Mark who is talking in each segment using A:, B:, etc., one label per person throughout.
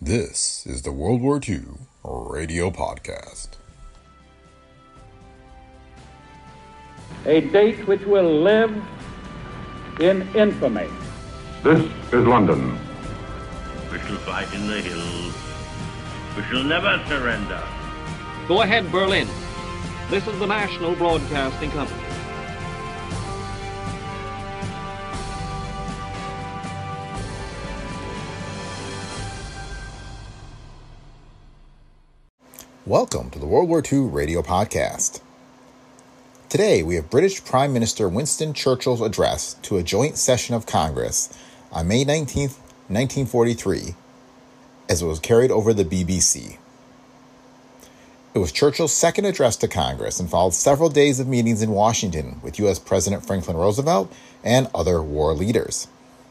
A: This is the World War II Radio Podcast.
B: A date which will live in infamy.
C: This is London.
D: We shall fight in the hills. We shall never surrender.
E: Go ahead, Berlin. This is the National Broadcasting Company.
A: Welcome to the World War II Radio Podcast. Today we have British Prime Minister Winston Churchill's address to a joint session of Congress on May 19, 1943, as it was carried over the BBC. It was Churchill's second address to Congress and followed several days of meetings in Washington with U.S. President Franklin Roosevelt and other war leaders.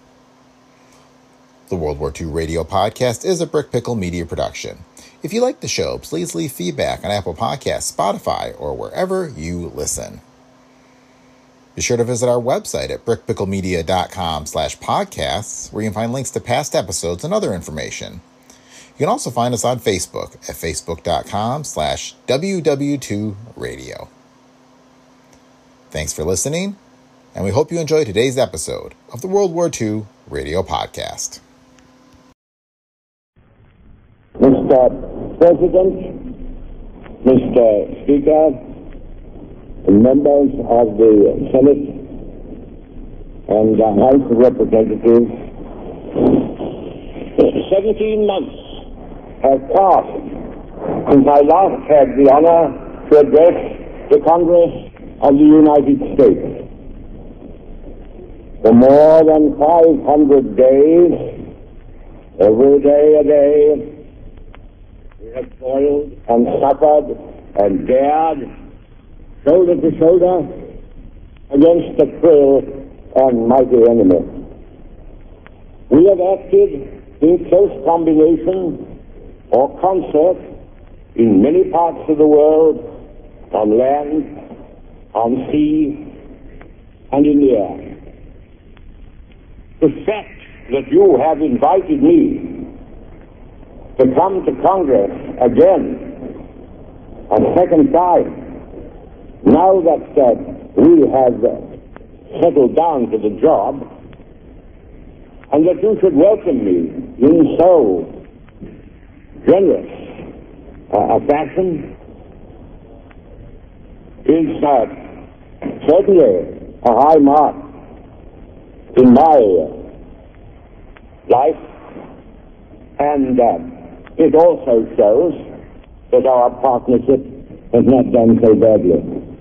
A: The World War II Radio Podcast is a Brick Pickle Media production. If you like the show, please leave feedback on Apple Podcasts, Spotify, or wherever you listen. Be sure to visit our website at brickpicklemedia.com/podcasts, where you can find links to past episodes and other information. You can also find us on Facebook at facebook.com/WW2Radio. Thanks for listening, and we hope you enjoy today's episode of the World War II Radio Podcast.
F: Mr. President, Mr. Speaker, members of the Senate and the House of Representatives, 17 months have passed since I last had the honor to address the Congress of the United States. For more than 500 days, every day a day, we have toiled and suffered and dared, shoulder to shoulder, against the cruel and mighty enemy. We have acted in close combination or concert in many parts of the world, on land, on sea, and in the air. The fact that you have invited me to come to Congress again, a second time, now that we have settled down to the job, and that you should welcome me in so generous a fashion, is certainly a high mark in my life, and it also shows that our partnership has not done so badly.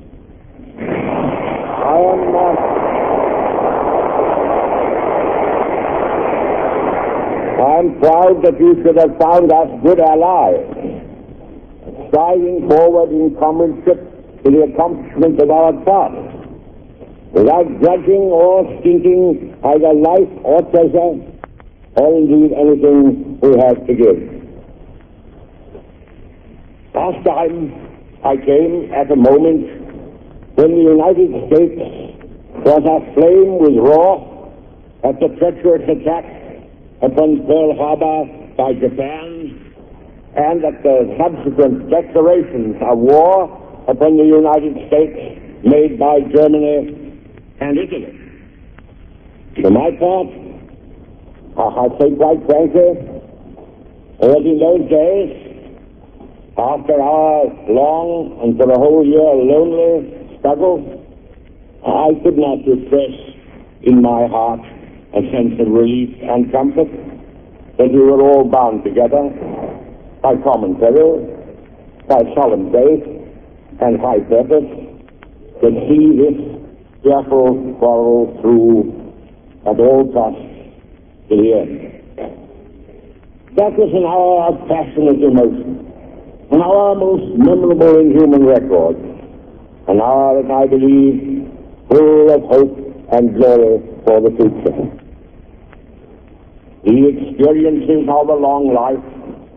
F: I am proud that you should have found us good allies, striving forward in comradeship to the accomplishment of our task, without grudging or stinting either life or treasure, or indeed anything we have to give. Last time I came at a moment when the United States was aflame with wrath at the treacherous attack upon Pearl Harbor by Japan, and at the subsequent declarations of war upon the United States made by Germany and Italy. For my part, I say quite frankly, that in those days, after our long and for a whole year lonely struggle, I could not repress in my heart a sense of relief and comfort that we were all bound together by common peril, by solemn faith and high purpose, to see this fearful quarrel through at all costs to the end. That was an hour of passionate emotion, an hour most memorable in human record, an hour that I believe full of hope and glory for the future. The experiences of a long life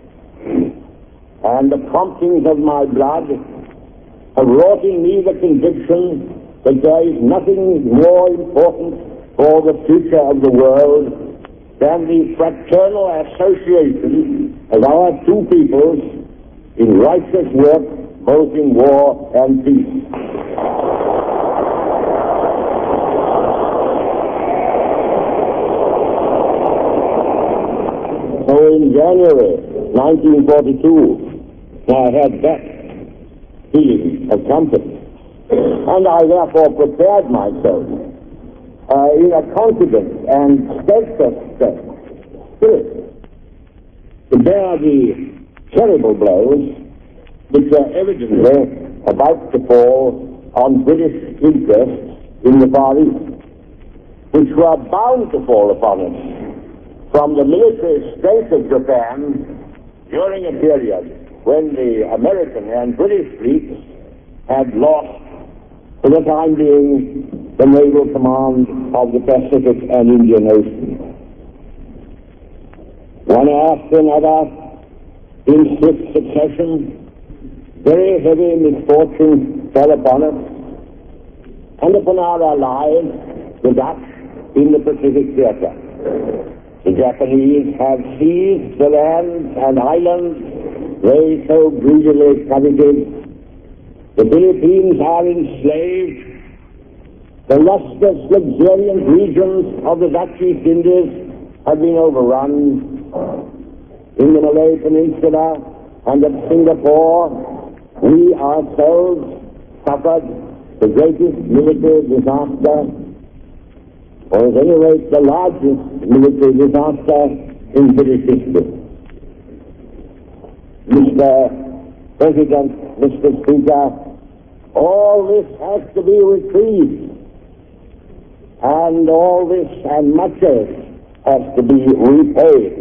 F: and the promptings of my blood have wrought in me the conviction that there is nothing more important for the future of the world than the fraternal association as our two peoples in righteous work both in war and peace. So in January 1942, I had that feeling of comfort, and I therefore prepared myself in a confident and steadfast spirit to bear the terrible blows which are evidently about to fall on British interests in the Far East, which were bound to fall upon us from the military strength of Japan during a period when the American and British fleets had lost, for the time being, the naval command of the Pacific and Indian Ocean. One after another, in swift succession, very heavy misfortunes fell upon us and upon our allies, the Dutch, in the Pacific theater. The Japanese have seized the lands and islands they so greedily coveted. The Philippines are enslaved. The lustrous, luxuriant regions of the Dutch East Indies have been overrun. In the Malay Peninsula and at Singapore, we ourselves suffered the greatest military disaster, or at any rate the largest military disaster in British history. Mr. President, Mr. Speaker, all this has to be retrieved, and all this and much else has to be repaid.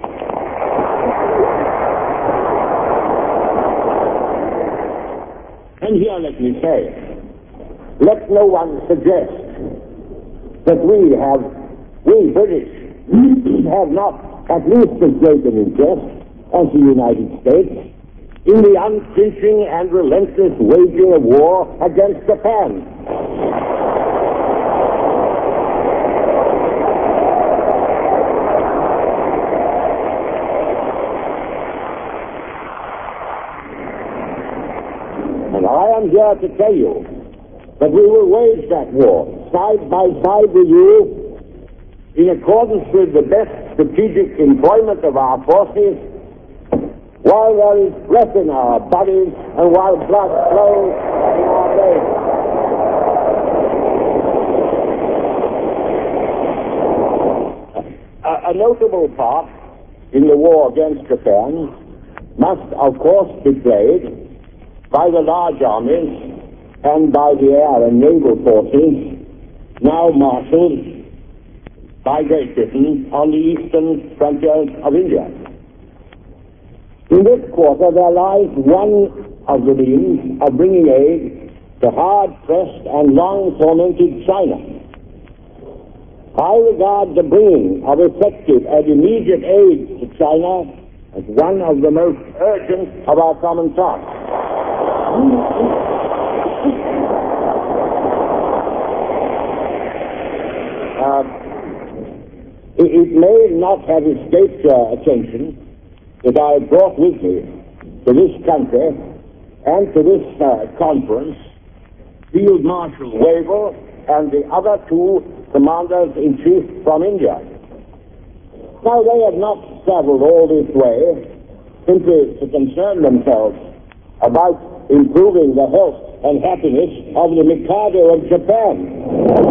F: And here let me say, let no one suggest that we British, have not at least as great an interest as the United States in the unflinching and relentless waging of war against Japan. And I am here to tell you that we will wage that war side by side with you in accordance with the best strategic employment of our forces, while there is breath in our bodies and while blood flows in our veins. A notable part in the war against Japan must, of course, be played by the large armies and by the air and naval forces now marshaled by Great Britain on the eastern frontiers of India. In this quarter there lies one of the means of bringing aid to hard-pressed and long-tormented China. I regard the bringing of effective and immediate aid to China as one of the most urgent of our common tasks. It may not have escaped your attention that I brought with me to this country and to this conference Field Marshal Wavell and the other two commanders-in-chief from India. Now, they have not traveled all this way simply to concern themselves about improving the health and happiness of the Mikado of Japan.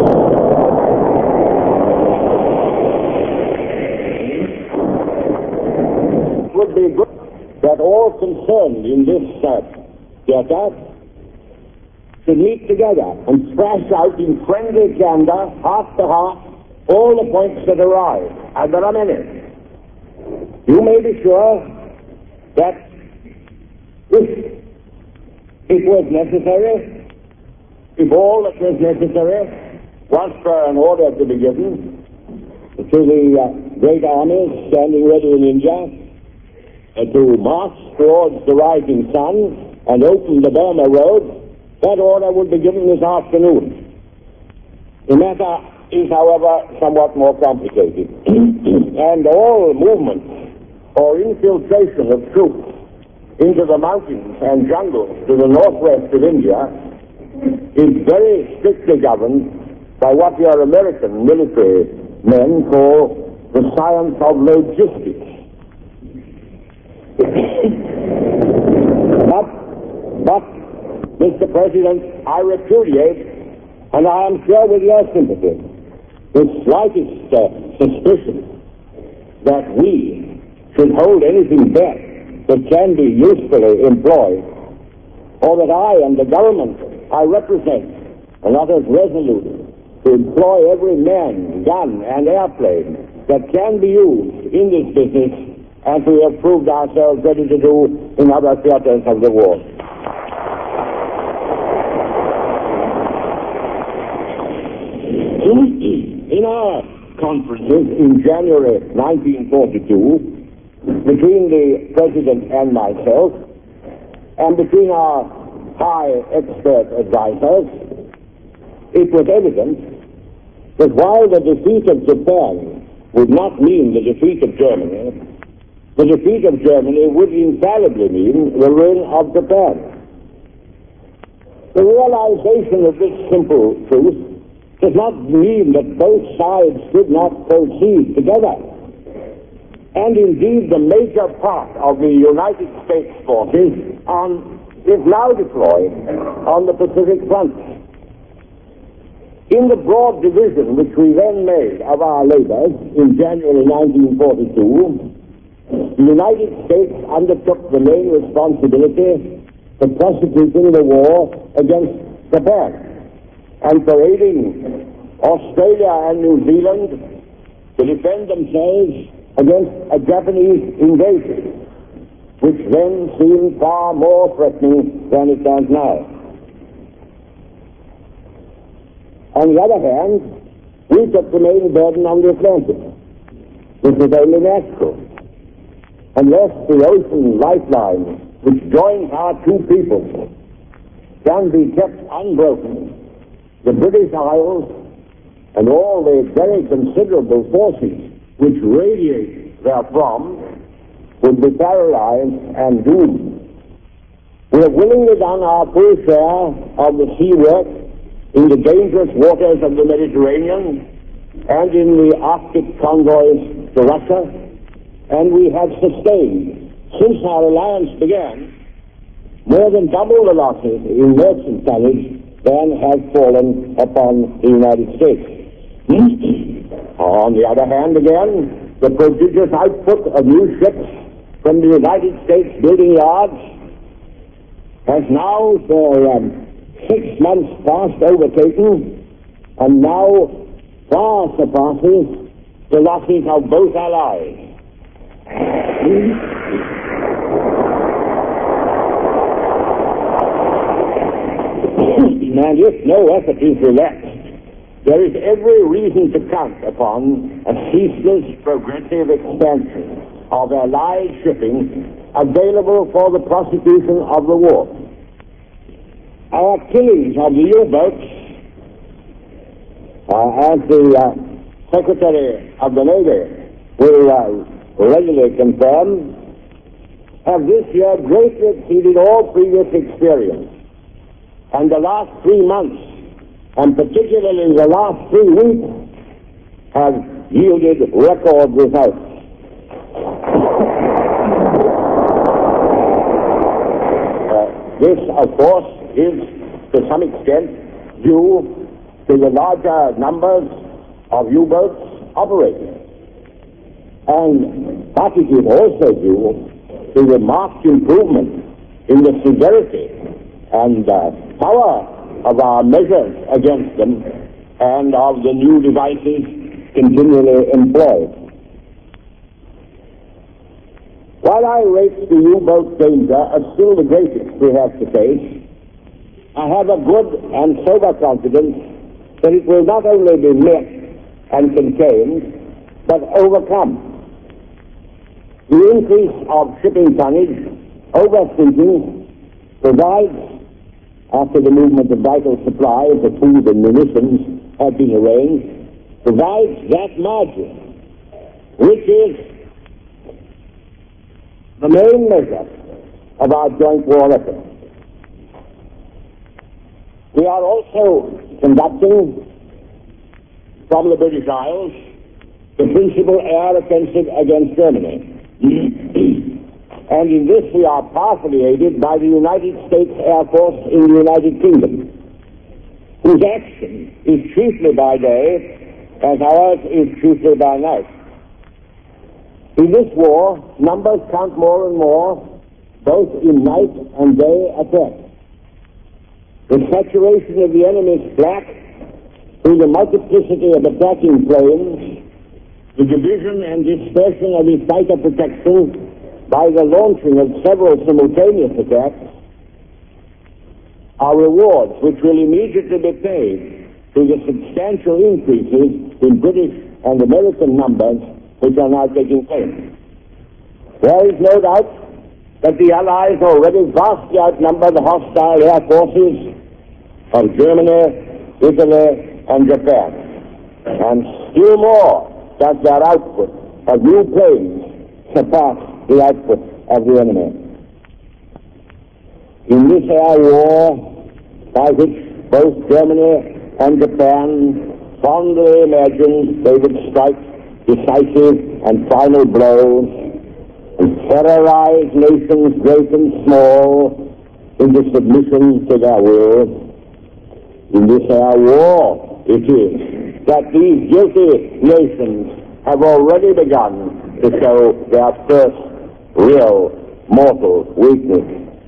F: It would be good that all concerned in this theater should meet together and thrash out in friendly candor, heart to heart, all the points that arise, and there are many. You may be sure that if it was necessary, if all that was necessary was for an order to be given to the great armies standing ready in India to march towards the rising sun and open the Burma Road, that order would be given this afternoon. The matter is, however, somewhat more complicated, and all movements or infiltration of troops into the mountains and jungles to the northwest of India is very strictly governed by what your American military men call the science of logistics. But, Mr. President, I repudiate, and I am sure with your sympathy, the slightest suspicion that we should hold anything back that can be usefully employed, or that I and the government I represent are not as resolute to employ every man, gun, and airplane that can be used in this business as we have proved ourselves ready to do in other theaters of the war. In our conferences in January 1942, between the President and myself, and between our high expert advisors, it was evident that while the defeat of Japan would not mean the defeat of Germany, the defeat of Germany would infallibly mean the ruin of Japan. The realization of this simple truth does not mean that both sides should not proceed together. And indeed, the major part of the United States forces is now deployed on the Pacific front. In the broad division which we then made of our labors in January 1942, the United States undertook the main responsibility for prosecuting the war against Japan and for aiding Australia and New Zealand to defend themselves against a Japanese invasion, which then seemed far more threatening than it does now. On the other hand, we took the main burden on the Atlantic, which was only natural. Unless the ocean lifeline, which joins our two peoples, can be kept unbroken, the British Isles and all the very considerable forces which radiate therefrom would be paralyzed and doomed. We have willingly done our full share of the sea work in the dangerous waters of the Mediterranean and in the Arctic convoys to Russia, and we have sustained, since our alliance began, more than double the losses in merchant tonnage than has fallen upon the United States. On the other hand, again, the prodigious output of new ships from the United States building yards has now for 6 months past overtaken and now far surpasses the losses of both allies. And if no effort is relaxed, there is every reason to count upon a ceaseless progressive expansion of allied shipping available for the prosecution of the war. Our killings of the U-boats, as the Secretary of the Navy will regularly confirm, have this year greatly exceeded all previous experience. And the last 3 months, and particularly the last 3 weeks, have yielded record results. This, of course, is to some extent due to the larger numbers of U-boats operating. But it is also due to the marked improvement in the severity and power of our measures against them and of the new devices continually employed. While I rate the U-boat danger as still the greatest we have to face, I have a good and sober confidence that it will not only be met and contained, but overcome. The increase of shipping tonnage, overthinking, provides, after the movement of vital supplies of food and munitions have been arranged, provides that margin, which is the main measure of our joint war effort. We are also conducting from the British Isles the principal air offensive against Germany. And in this we are powerfully aided by the United States Air Force in the United Kingdom, whose action is chiefly by day, as ours is chiefly by night. In this war, numbers count more and more, both in night and day attack. The saturation of the enemy's flank through the multiplicity of attacking planes, the division and dispersion of his fighter protection by the launching of several simultaneous attacks, are rewards which will immediately be paid through the substantial increases in British and American numbers which are now taking place. There is no doubt that the Allies already vastly outnumber the hostile air forces of Germany, Italy, and Japan, and still more does their output of new planes surpass the output of the enemy. In this air war, by which both Germany and Japan fondly imagined they would strike decisive and final blows and terrorize nations great and small into submission to their will, in this air war it is that these guilty nations have already begun to show their first real mortal weakness.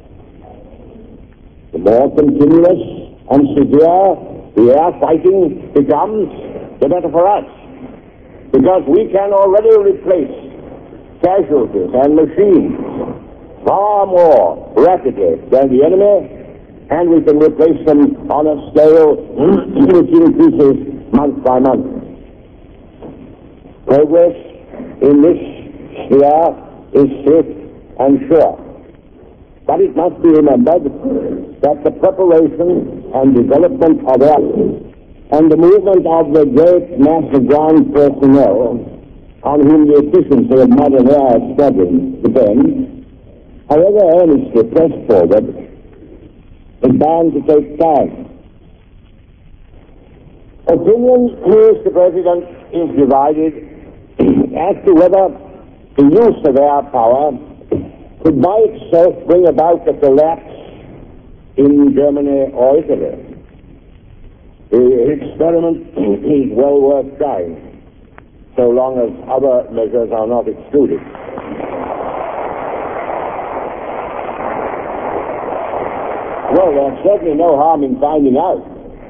F: The more continuous and severe the air fighting becomes, the better for us, because we can already replace casualties and machines far more rapidly than the enemy, and we can replace them on a scale which increases month by month. Progress in this sphere is swift and sure. But it must be remembered that the preparation and development of air and the movement of the great mass of ground personnel on whom the efficiency of modern air squadrons depends, however earnestly pressed forward, is bound to take time. Opinion, Mr. President, is divided as to whether the use of air power could by itself bring about a collapse in Germany or Italy. The experiment is well worth trying, so long as other measures are not excluded. Well, there's certainly no harm in finding out.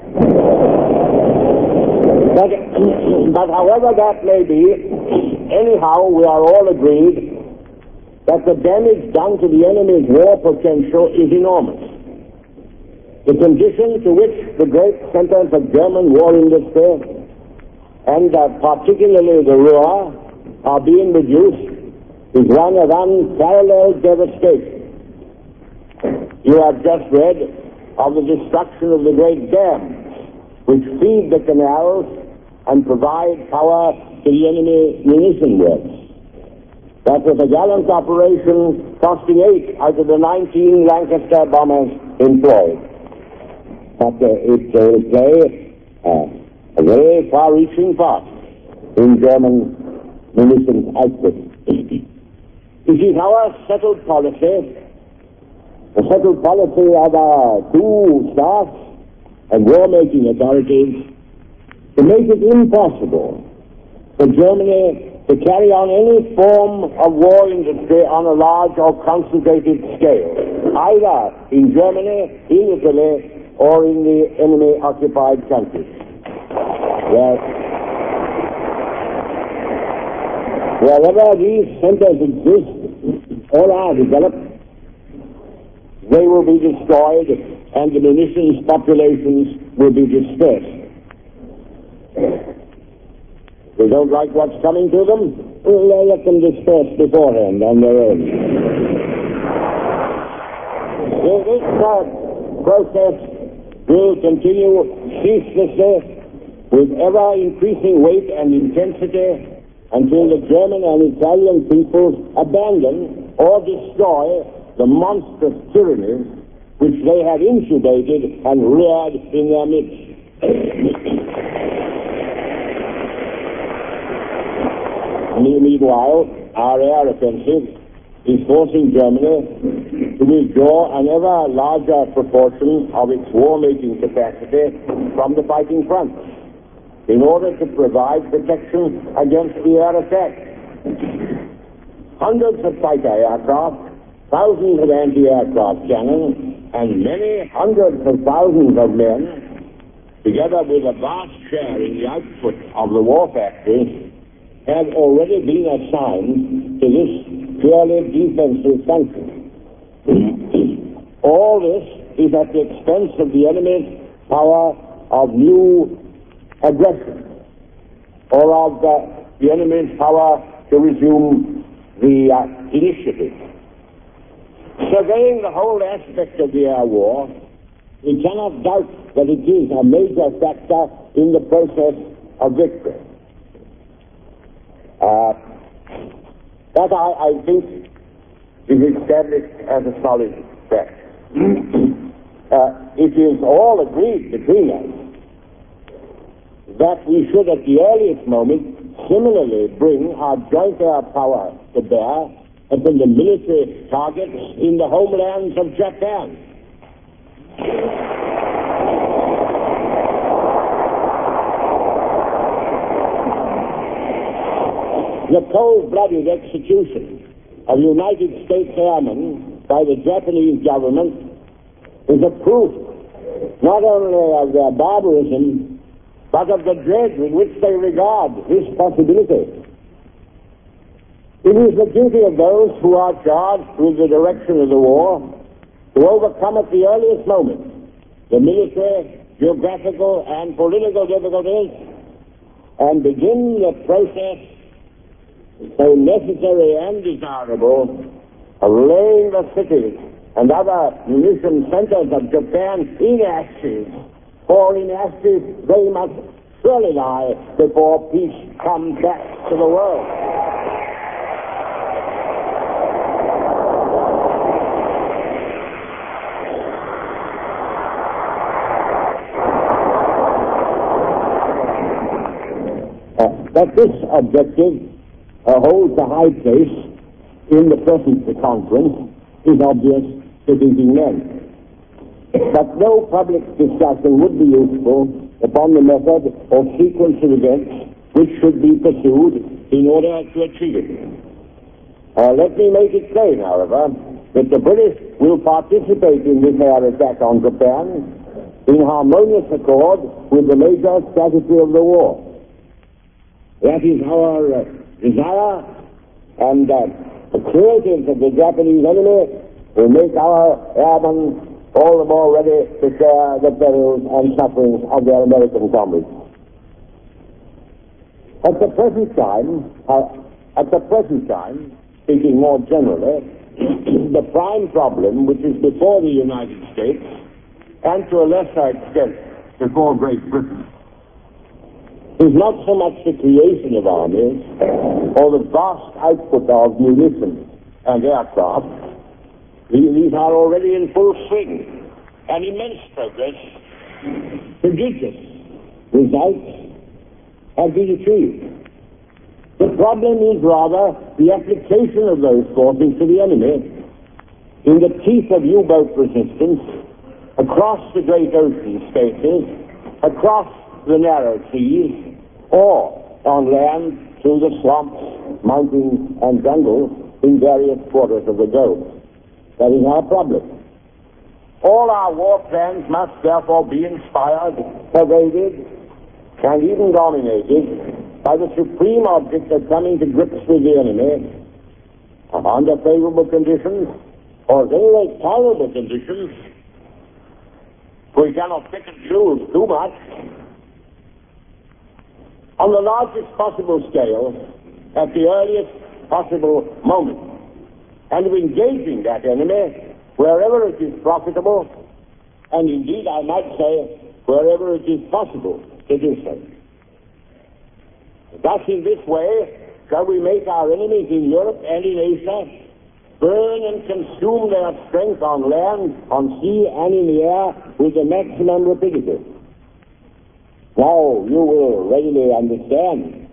F: But however that may be, anyhow, we are all agreed that the damage done to the enemy's war potential is enormous. The condition to which the great centers of German war industry, and particularly the Ruhr, are being reduced is one of unparalleled devastation. You have just read of the destruction of the great dams which feed the canals and provide power to the enemy munition works. That was a gallant operation costing 8 out of the 19 Lancaster bombers employed. But it will play a very far-reaching part in German munitions output. It is our settled policy, the settled policy of our two staffs and war-making authorities, to make it impossible for Germany to carry on any form of war industry on a large or concentrated scale, either in Germany, in Italy, or in the enemy-occupied countries. Wherever these centers exist or are developed, they will be destroyed and the munitions populations will be dispersed. If they don't like what's coming to them, they'll let them disperse beforehand on their own. This process will continue ceaselessly with ever-increasing weight and intensity until the German and Italian peoples abandon or destroy the monstrous tyrannies which they had incubated and reared in their midst. Meanwhile, our air offensive is forcing Germany to withdraw an ever larger proportion of its war-making capacity from the fighting front in order to provide protection against the air attack. Hundreds of fighter aircraft, thousands of anti-aircraft cannons, and many hundreds of thousands of men, together with a vast share in the output of the war factory, have already been assigned to this purely defensive function. All this is at the expense of the enemy's power of new aggression, or of the enemy's power to resume the initiative. Surveying the whole aspect of the air war, we cannot doubt that it is a major factor in the process of victory. That I think is established as a solid fact. It is all agreed between us that we should at the earliest moment similarly bring our joint air power to bear upon the military targets in the homelands of Japan. The cold-blooded execution of United States airmen by the Japanese government is a proof not only of their barbarism, but of the dread with which they regard this possibility. It is the duty of those who are charged with the direction of the war to overcome at the earliest moment the military, geographical, and political difficulties and begin the process so necessary and desirable of laying the cities and other munition centers of Japan in ashes, for in ashes they must surely lie before peace comes back to the world. That this objective holds a high place in the present conference is obvious to thinking men. But no public discussion would be useful upon the method or sequence of events which should be pursued in order to achieve it. Let me make it plain, however, that the British will participate in this air attack on Japan in harmonious accord with the major strategy of the war. That is our desire, and the creatives of the Japanese enemy will make our airmen all the more ready to share the perils and sufferings of their American comrades. At the present time, speaking more generally, the prime problem which is before the United States, and to a lesser extent before Great Britain, is not so much the creation of armies or the vast output of munitions and aircraft. These are already in full swing, and immense progress, prodigious results have been achieved. The problem is rather the application of those forces to the enemy in the teeth of U-boat resistance across the great ocean spaces, across the narrow seas, or on land through the swamps, mountains, and jungles in various quarters of the globe. That is our problem. All our war plans must therefore be inspired, pervaded, and even dominated by the supreme object of coming to grips with the enemy under favorable conditions, or at any rate tolerable conditions. We cannot pick and choose too much. On the largest possible scale, at the earliest possible moment, and of engaging that enemy wherever it is profitable, and indeed I might say wherever it is possible to do so. Thus in this way shall we make our enemies in Europe and in Asia burn and consume their strength on land, on sea, and in the air with the maximum rapidity. Now, you will readily understand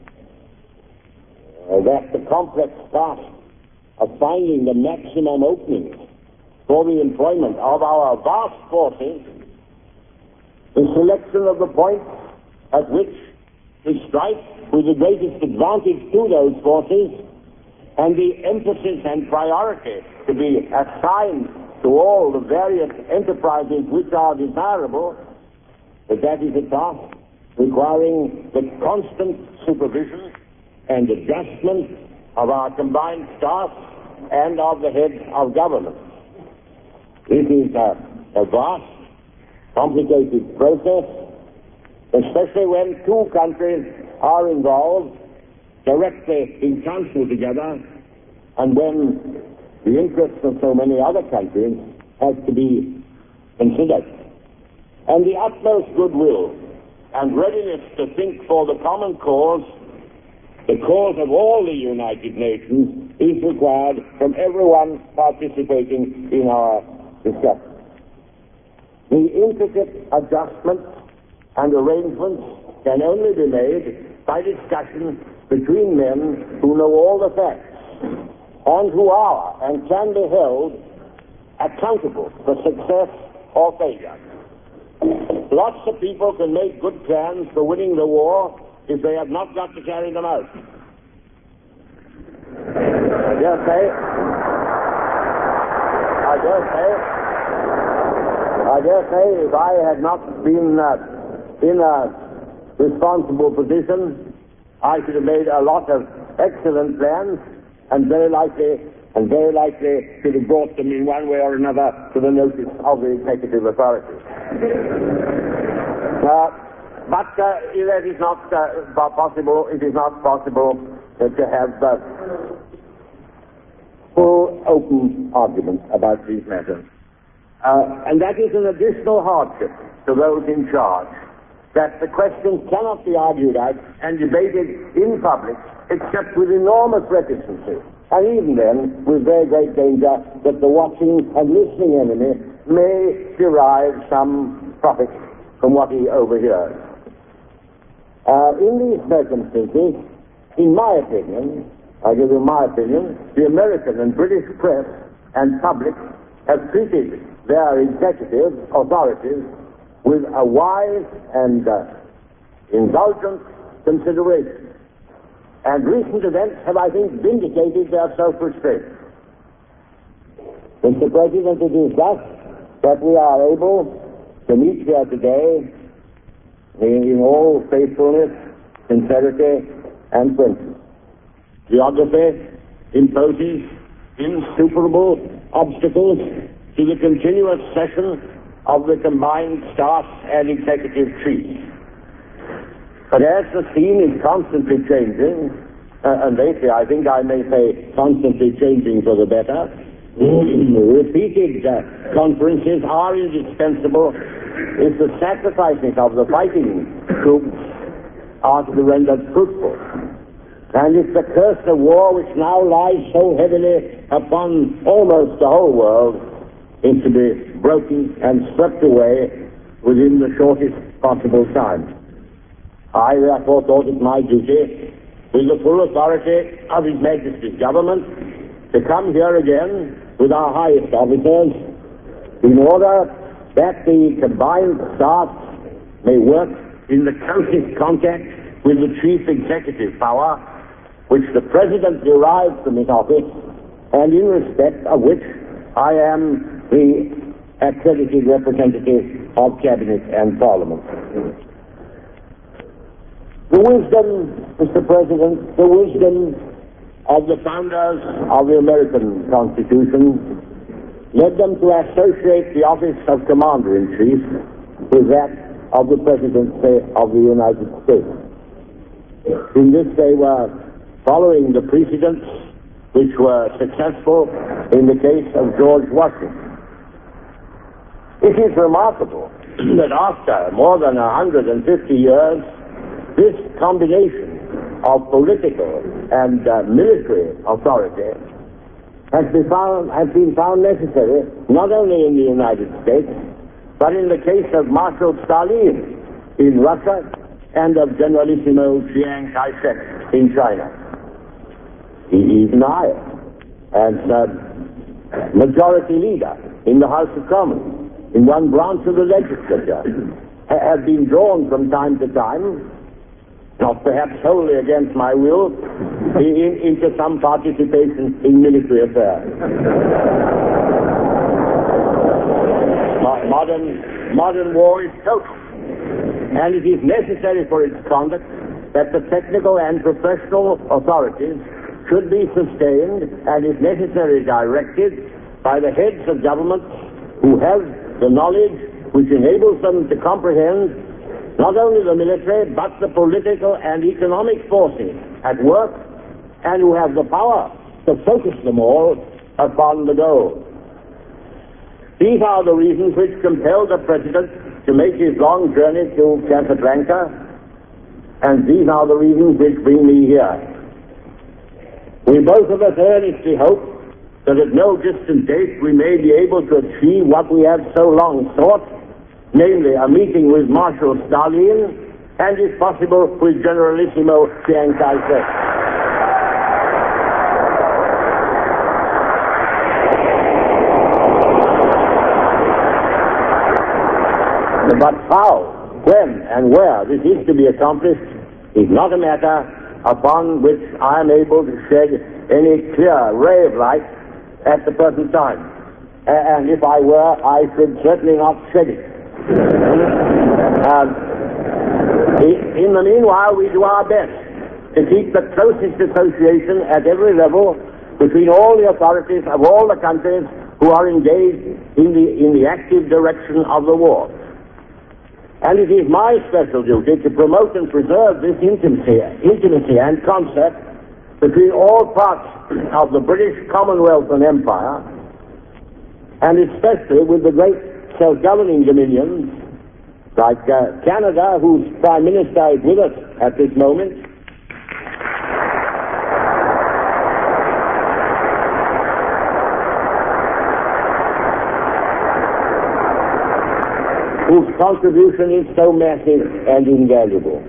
F: that the complex task of finding the maximum openings for the employment of our vast forces, the selection of the points at which to strike with the greatest advantage to those forces, and the emphasis and priority to be assigned to all the various enterprises which are desirable, that is a task requiring the constant supervision and adjustment of our combined staff and of the heads of government. This is a vast, complicated process, especially when two countries are involved directly in council together, and when the interests of so many other countries have to be considered. And the utmost goodwill and readiness to think for the common cause, the cause of all the United Nations, is required from everyone participating in our discussion. The intricate adjustments and arrangements can only be made by discussion between men who know all the facts and who are and can be held accountable for success or failure. Lots of people can make good plans for winning the war if they have not got to carry them out. I dare say if I had not been in a responsible position, I should have made a lot of excellent plans, and very likely should have brought them in one way or another to the notice of the executive authorities. But that is not possible. It is not possible to have full, open arguments about these matters. And that is an additional hardship to those in charge, that the question cannot be argued out and debated in public except with enormous reticency, and even then with very great danger that the watching and listening enemy may derive some profit from what he overhears. In these circumstances, in my opinion, I give you my opinion, the American and British press and public have treated their executive authorities with a wise and indulgent consideration. And recent events have, I think, vindicated their self-restraint. Mr. President, it is thus that we are able to meet here today in all faithfulness, sincerity, and principle. Geography imposes insuperable obstacles to the continuous session of the combined staff and executive chiefs. But as the scene is constantly changing, and lately I think I may say constantly changing for the better, repeated conferences are indispensable if the sacrifices of the fighting troops are to be rendered fruitful. And if the curse of war, which now lies so heavily upon almost the whole world, is to be broken and swept away within the shortest possible time. I therefore thought it my duty, with the full authority of His Majesty's government, to come here again with our highest officers in order that the combined staff may work in the closest contact with the chief executive power which the President derives from his office, and in respect of which I am the accredited representative of Cabinet and Parliament. The wisdom, Mr. President, the wisdom of the founders of the American Constitution led them to associate the office of Commander-in-Chief with that of the Presidency of the United States. In this they were following the precedents which were successful in the case of George Washington. It is remarkable that after more than 150 years, this combination of political and military authority has been found necessary not only in the United States, but in the case of Marshal Stalin in Russia and of Generalissimo Chiang Kai-shek in China. Even I, as majority leader in the House of Commons, in one branch of the legislature, have been drawn from time to time, not perhaps wholly against my will, into some participation in military affairs. Modern war is total, and it is necessary for its conduct that the technical and professional authorities should be sustained and, if necessary, directed by the heads of governments who have the knowledge which enables them to comprehend not only the military but the political and economic forces at work, and who have the power to focus them all upon the goal. These are the reasons which compelled the President to make his long journey to Casablanca, and these are the reasons which bring me here. We both of us earnestly hope that at no distant date we may be able to achieve what we have so long sought, namely a meeting with Marshal Stalin and, if possible, with Generalissimo Chiang Kai-shek. But how, when, and where this is to be accomplished is not a matter upon which I am able to shed any clear ray of light at the present time. And if I were, I should certainly not shed it. In the meanwhile, we do our best to keep the closest association at every level between all the authorities of all the countries who are engaged in the active direction of the war. And it is my special duty to promote and preserve this intimacy and concert between all parts of the British Commonwealth and Empire, and especially with the great self-governing dominions like Canada, whose Prime Minister is with us at this moment, whose contribution is so massive and invaluable.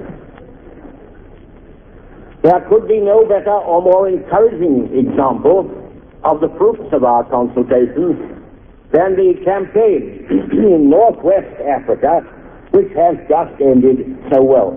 F: There could be no better or more encouraging example of the fruits of our consultations than the campaign in Northwest Africa, which has just ended so well.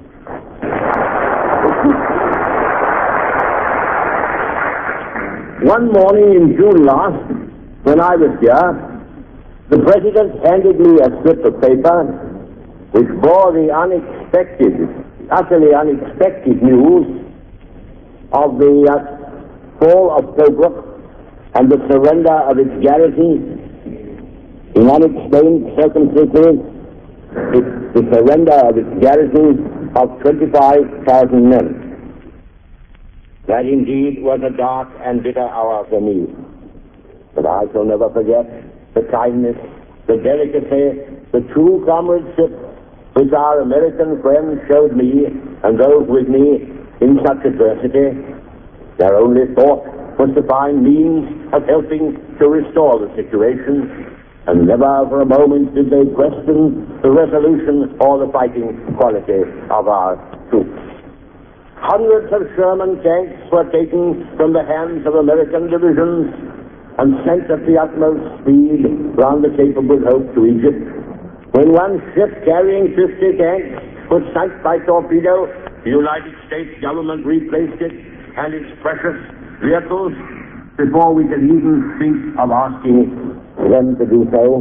F: One morning in June last, when I was here, the President handed me a slip of paper which bore the utterly unexpected news of the fall of Tobruk and the surrender of its garrisons. In unexplained circumstances, the surrender of its garrisons of 25,000 men. That indeed was a dark and bitter hour for me. But I shall never forget the kindness, the delicacy, the true comradeship which our American friends showed me and those with me in such adversity. Their only thought was to find means of helping to restore the situation, and never for a moment did they question the resolution or the fighting quality of our troops. Hundreds of Sherman tanks were taken from the hands of American divisions and sent at the utmost speed round the Cape of Good Hope to Egypt. When one ship carrying 50 tanks was sunk by torpedo, the United States government replaced it and its precious vehicles before we could even think of asking them to do so.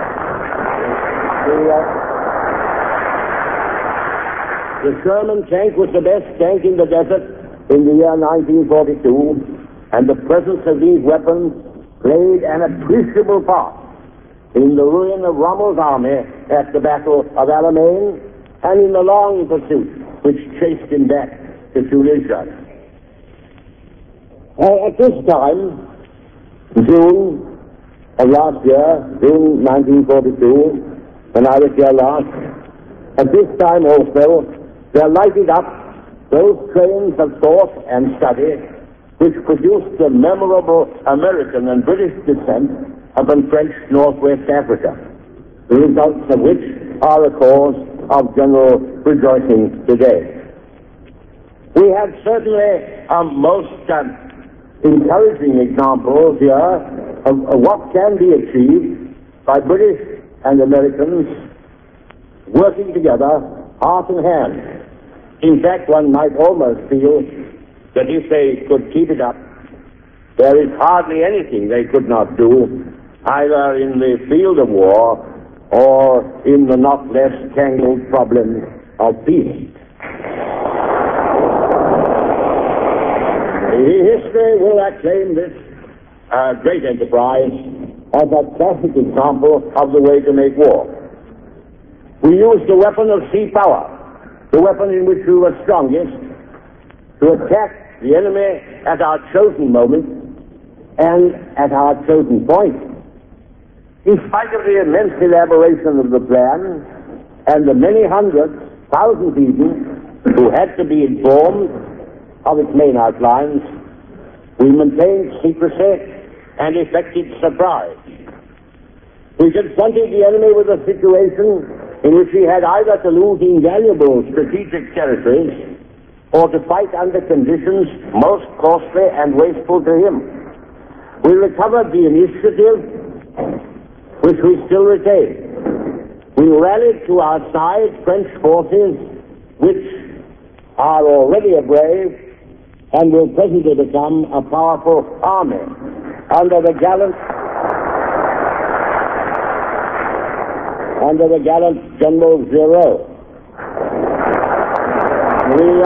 F: The Sherman tank was the best tank in the desert in the year 1942, and the presence of these weapons played an appreciable part in the ruin of Rommel's army at the Battle of Alamein and in the long pursuit which chased him back to Tunisia. At this time, June of last year, June 1942, when I was here last, at this time also, there lighted up those trains of thought and study which produced the memorable American and British descent upon French Northwest Africa, the results of which are a cause of general rejoicing today. We have certainly a most encouraging example here of what can be achieved by British and Americans working together, heart and hand. In fact, one might almost feel that if they could keep it up, there is hardly anything they could not do, either in the field of war or in the not less tangled problem of peace. History will acclaim this great enterprise as a classic example of the way to make war. We used the weapon of sea power, the weapon in which we were strongest, to attack the enemy at our chosen moment and at our chosen point. In spite of the immense elaboration of the plan and the many hundreds, thousands even, who had to be informed of its main outlines, we maintained secrecy and effected surprise. We confronted the enemy with a situation in which he had either to lose invaluable strategic territories or to fight under conditions most costly and wasteful to him. We recovered the initiative, which we still retain. We rallied to our side French forces, which are already a brave and will presently become a powerful army under the gallant General Giraud. We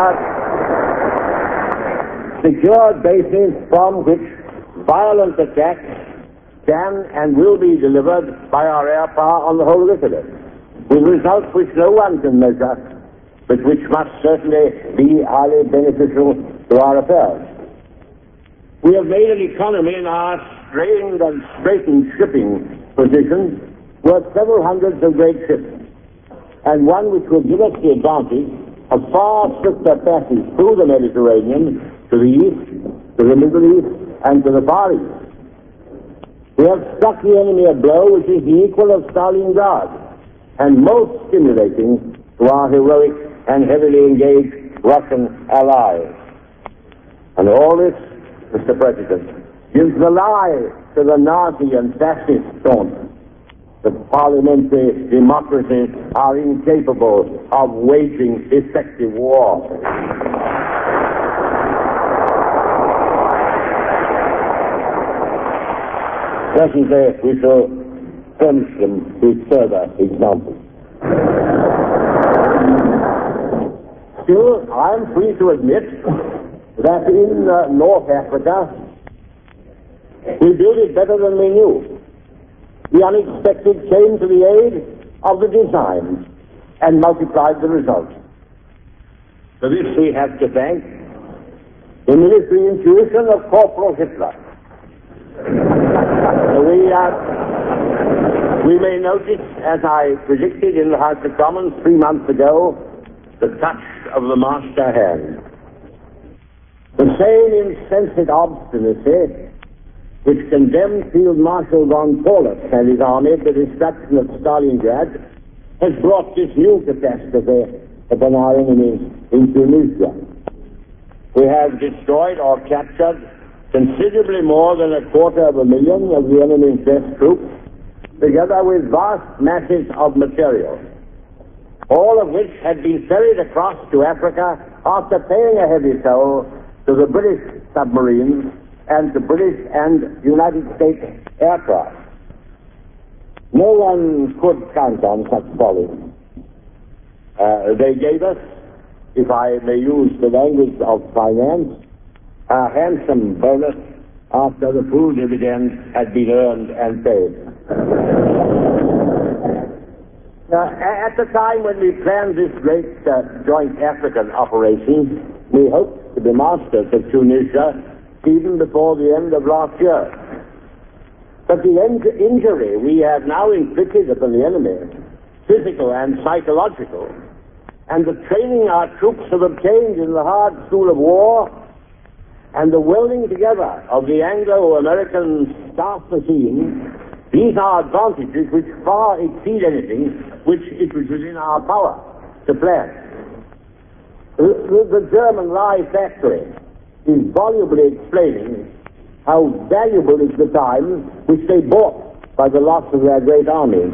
F: secured bases from which violent attacks can and will be delivered by our air power on the whole of Italy, with results which no one can measure, but which must certainly be highly beneficial to our affairs. We have made an economy in our strained and straitened shipping position worth several hundreds of great ships, and one which will give us the advantage of far swifter passage through the Mediterranean to the east, to the Middle East, and to the Far East. We have struck the enemy a blow which is the equal of Stalingrad, and most stimulating to our heroic and heavily engaged Russian allies. And all this, Mr. President, gives the lie to the Nazi and fascist taunt that parliamentary democracies are incapable of waging effective war. Presently, we shall furnish them with further examples. Still, I am free to admit that in North Africa, we built it better than we knew. The unexpected came to the aid of the design and multiplied the results. For this we have to thank the military intuition of Corporal Hitler. We may notice, as I predicted in the House of Commons 3 months ago, the touch of the master hand. The same insensate obstinacy which condemned Field Marshal von Paulus and his army to the destruction of Stalingrad has brought this new catastrophe upon our enemies in Tunisia. We have destroyed or captured considerably more than 250,000 of the enemy's best troops, together with vast masses of material, all of which had been ferried across to Africa after paying a heavy toll to the British submarines and to British and United States aircraft. No one could count on such folly. They gave us, if I may use the language of finance, a handsome bonus after the full dividend had been earned and paid. At the time when we planned this great joint African operation, we hoped to be masters of Tunisia even before the end of last year. But the injury we have now inflicted upon the enemy, physical and psychological, and the training our troops have obtained in the hard school of war, and the welding together of the Anglo-American staff machine, these are advantages which far exceed anything which it was within our power to plan. The German Rye factory is volubly explaining how valuable is the time which they bought by the loss of their great armies.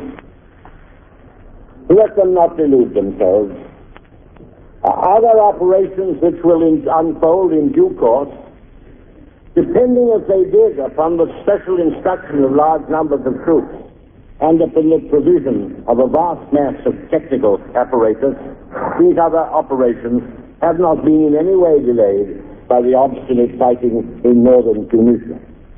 F: Let them not delude themselves. Other operations which will unfold in due course, depending as they did upon the special instruction of large numbers of troops and upon the provision of a vast mass of technical apparatus, these other operations have not been in any way delayed by the obstinate fighting in northern Tunisia.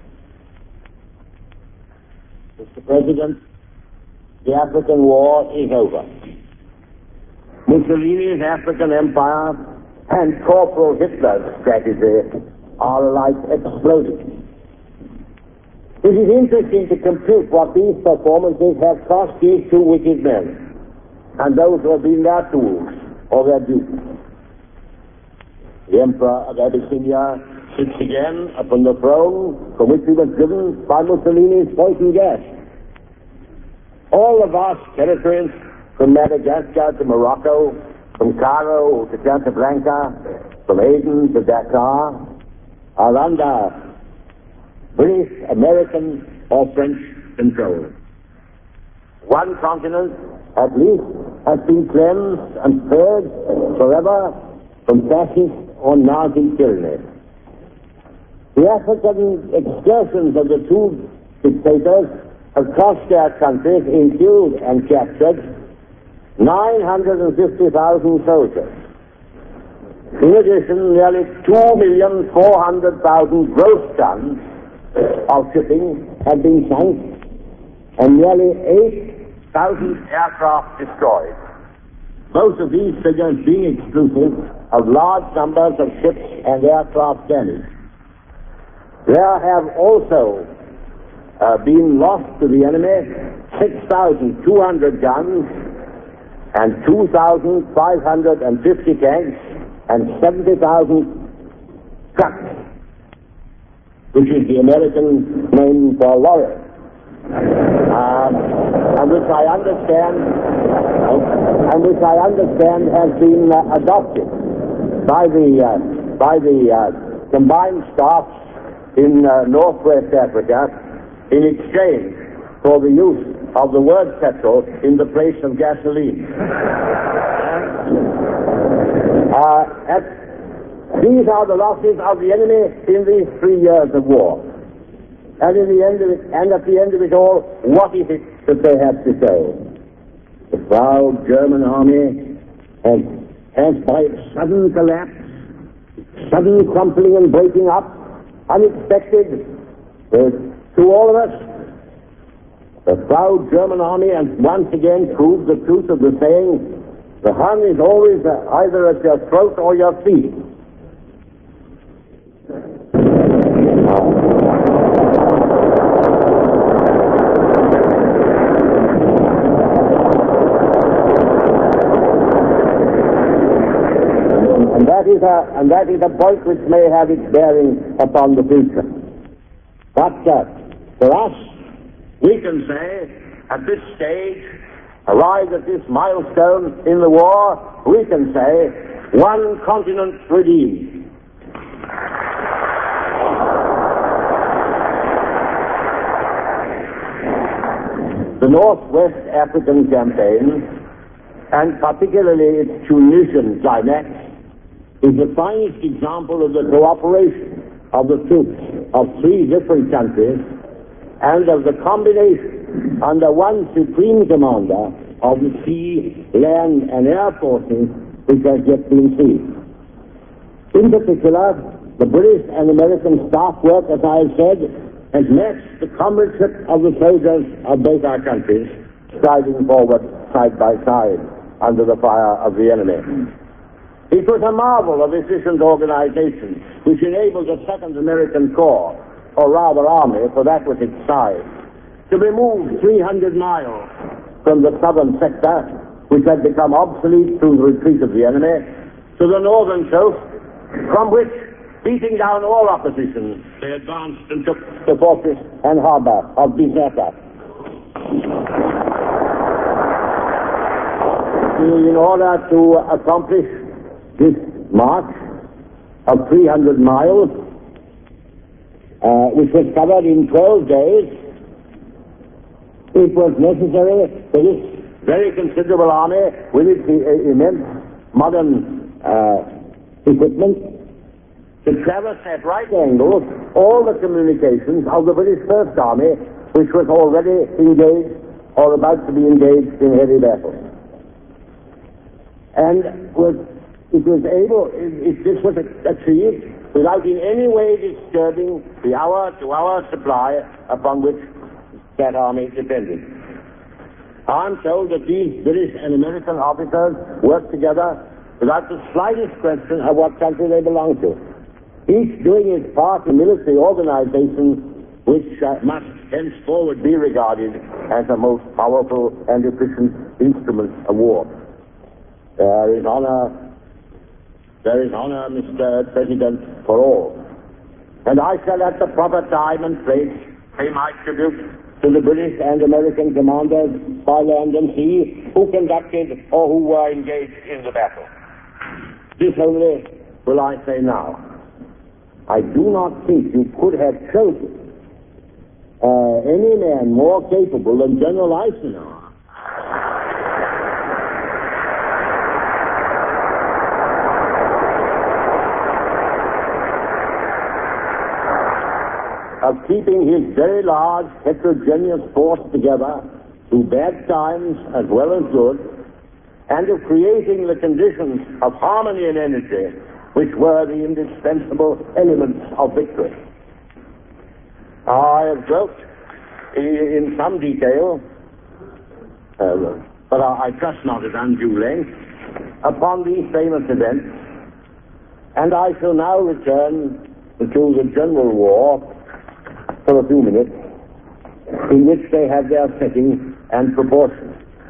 F: Mr. President, the African war is over. Mussolini's African empire and Corporal Hitler's strategy are alike exploded. It is interesting to compute what these performances have cost these two wicked men and those who have been their tools or their dupes. The Emperor of Abyssinia sits again upon the throne from which he was driven by Mussolini's poison gas. All the vast territories from Madagascar to Morocco, from Cairo to Casablanca, from Aden to Dakar, are under British, American, or French control. One continent, at least, has been cleansed and spared forever from fascist or Nazi tyranny. The African excursions of the two dictators have cost their countries, in killed and captured, 950,000 soldiers. In addition, nearly 2,400,000 gross tons of shipping have been sunk and nearly 8,000 aircraft destroyed. Both of these figures being exclusive of large numbers of ships and aircraft damaged. There have also been lost to the enemy 6,200 guns and 2,550 tanks and 70,000 trucks, which is the American name for lorry, and which I understand has been adopted by the combined staffs in Northwest Africa in exchange for the use of the word petrol in the place of gasoline. These are the losses of the enemy in these 3 years of war. And at the end of it all, what is it that they have to say? The proud German army has by sudden collapse, sudden crumpling and breaking up, unexpected to all of us, the proud German army has once again proved the truth of the saying, the Hun is always either at your throat or your feet. And that is a point which may have its bearing upon the future. But for us, we can say, at this stage, arrived at this milestone in the war, we can say, one continent redeemed. The Northwest African campaign, and particularly its Tunisian climax, is the finest example of the cooperation of the troops of 3 different countries and of the combination under one supreme commander of the sea, land, and air forces which has yet been seen. In particular, the British and American staff work, as I have said, has matched the comradeship of the soldiers of both our countries, striding forward side by side under the fire of the enemy. It was a marvel of efficient organization which enabled the 2nd American Corps, or rather army, for that was its size, to be moved 300 miles from the southern sector, which had become obsolete through the retreat of the enemy, to the northern coast, from which beating down all opposition, they advanced and took the fortress and harbor of Bizerta. In order to accomplish this march of 300 miles, which was covered in 12 days, it was necessary for this very considerable army, with its immense modern equipment, to traverse at right angles all the communications of the British First Army, which was already engaged or about to be engaged in heavy battle. And this was achieved without in any way disturbing the hour-to-hour supply upon which that army depended. I'm told that these British and American officers worked together without the slightest question of what country they belonged to, each doing his part in military organization which must henceforward be regarded as the most powerful and efficient instrument of war. There is honor, Mr. President, for all. And I shall at the proper time and place pay my tribute to the British and American commanders by land and sea who conducted or who were engaged in the battle. This only will I say now. I do not think you could have chosen any man more capable than General Eisenhower of keeping his very large heterogeneous force together through bad times as well as good, and of creating the conditions of harmony and energy which were the indispensable elements of victory. I have dwelt in some detail, but I trust not at undue length, upon these famous events, and I shall now return to the general war for a few minutes, in which they have their setting and proportion.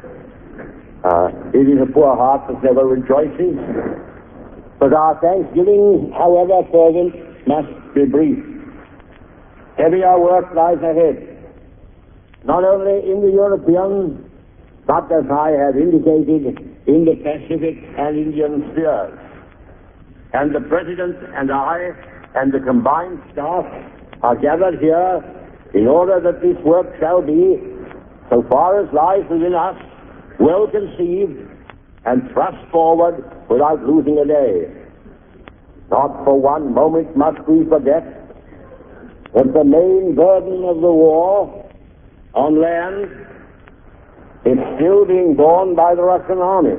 F: It is a poor heart that never rejoices, but our thanksgiving, however fervent, must be brief. Heavier work lies ahead, not only in the European, but as I have indicated, in the Pacific and Indian spheres. And the President and I and the combined staff are gathered here in order that this work shall be, so far as lies within us, well conceived and thrust forward without losing a day. Not for one moment must we forget that the main burden of the war on land is still being borne by the Russian army.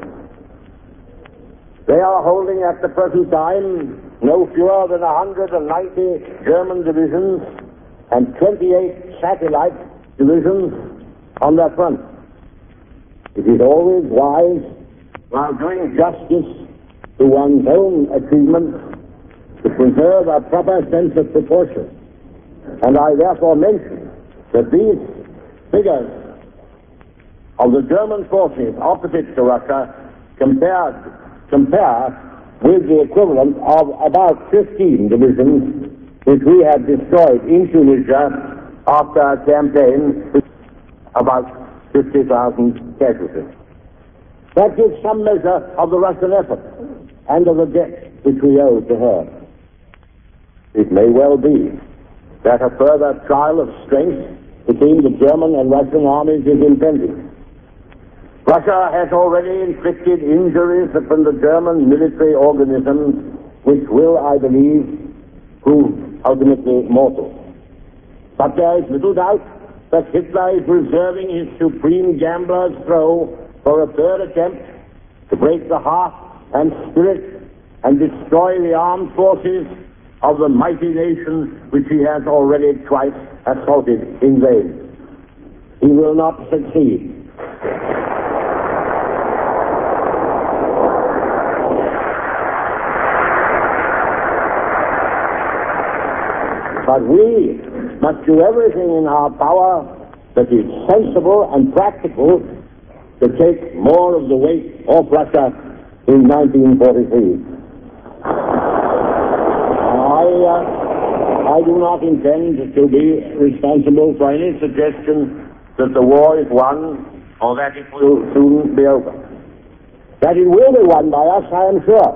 F: They are holding at the present time no fewer than 190 German divisions and 28 satellite divisions on their front. It is always wise, while doing justice to one's own achievements, to preserve a proper sense of proportion. And I therefore mention that these figures of the German forces opposite to Russia compare with the equivalent of about 15 divisions which we have destroyed in Tunisia after a campaign with about 50,000 casualties. That gives some measure of the Russian effort and of the debt which we owe to her. It may well be that a further trial of strength between the German and Russian armies is impending. Russia has already inflicted injuries upon the German military organism which will, I believe, prove ultimately mortal. But there is little doubt that Hitler is reserving his supreme gambler's throw for a third attempt to break the heart and spirit and destroy the armed forces of the mighty nation which he has already twice assaulted in vain. He will not succeed. But we must do everything in our power that is sensible and practical to take more of the weight off Russia in 1943. I earlier, I do not intend to be responsible for any suggestion that the war is won or that it will soon be over. That it will be won by us, I am sure.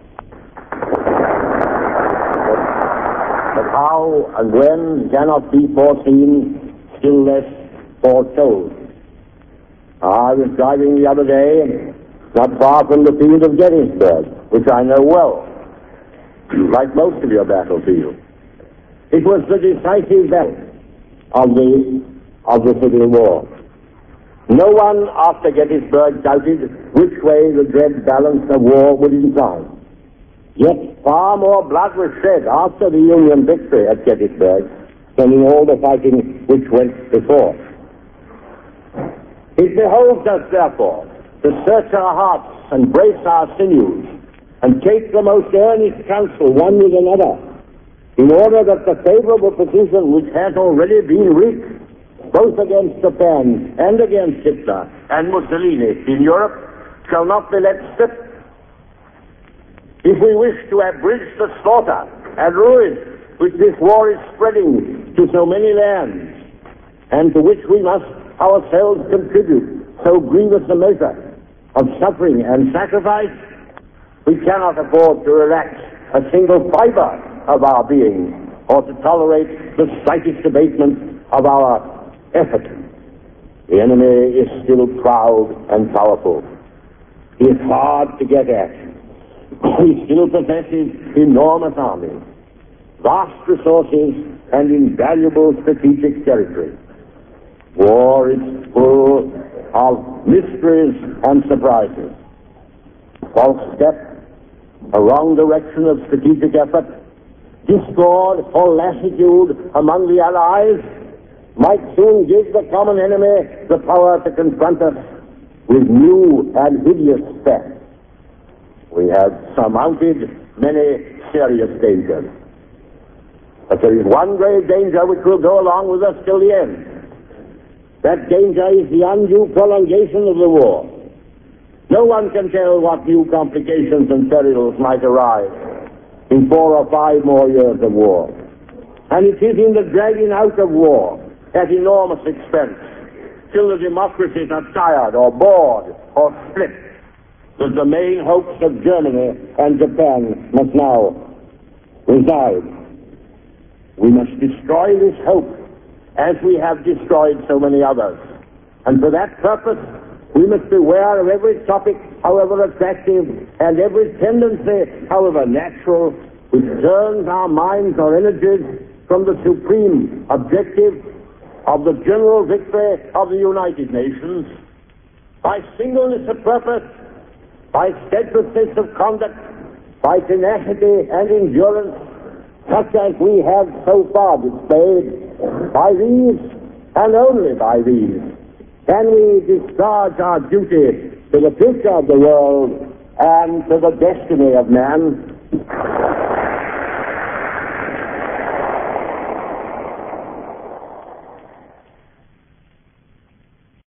F: But how and when cannot be foreseen, still less foretold. I was driving the other day, not far from the field of Gettysburg, which I know well, like most of your battlefields. It was the decisive battle of the Civil War. No one after Gettysburg doubted which way the dread balance of war would incline. Yet far more blood was shed after the Union victory at Gettysburg than in all the fighting which went before. It behoves us, therefore, to search our hearts and brace our sinews and take the most earnest counsel one with another, in order that the favorable position which has already been reached, both against Japan and against Hitler and Mussolini in Europe, shall not be let slip. If we wish to abridge the slaughter and ruin which this war is spreading to so many lands, and to which we must ourselves contribute so grievous a measure of suffering and sacrifice, we cannot afford to relax a single fiber of our being, or to tolerate the slightest abatement of our effort. The enemy is still proud and powerful. He is hard to get at. He still possesses enormous armies, vast resources, and invaluable strategic territory. War is full of mysteries and surprises. A false step, a wrong direction of strategic effort, discord or lassitude among the Allies might soon give the common enemy the power to confront us with new and hideous threats. We have surmounted many serious dangers. But there is one grave danger which will go along with us till the end. That danger is the undue prolongation of the war. No one can tell what new complications and perils might arise in 4 or 5 more years of war. And it is in the dragging out of war at enormous expense, till the democracies are tired or bored or split, that the main hopes of Germany and Japan must now reside. We must destroy this hope as we have destroyed so many others. And for that purpose, we must beware of every topic, however attractive, and every tendency, however natural, which turns our minds or energies from the supreme objective of the general victory of the United Nations, by singleness of purpose, by steadfastness of conduct, by tenacity and endurance, such as we have so far displayed. By these, and only by these, can we discharge our duty to the future of the world and to the destiny of man.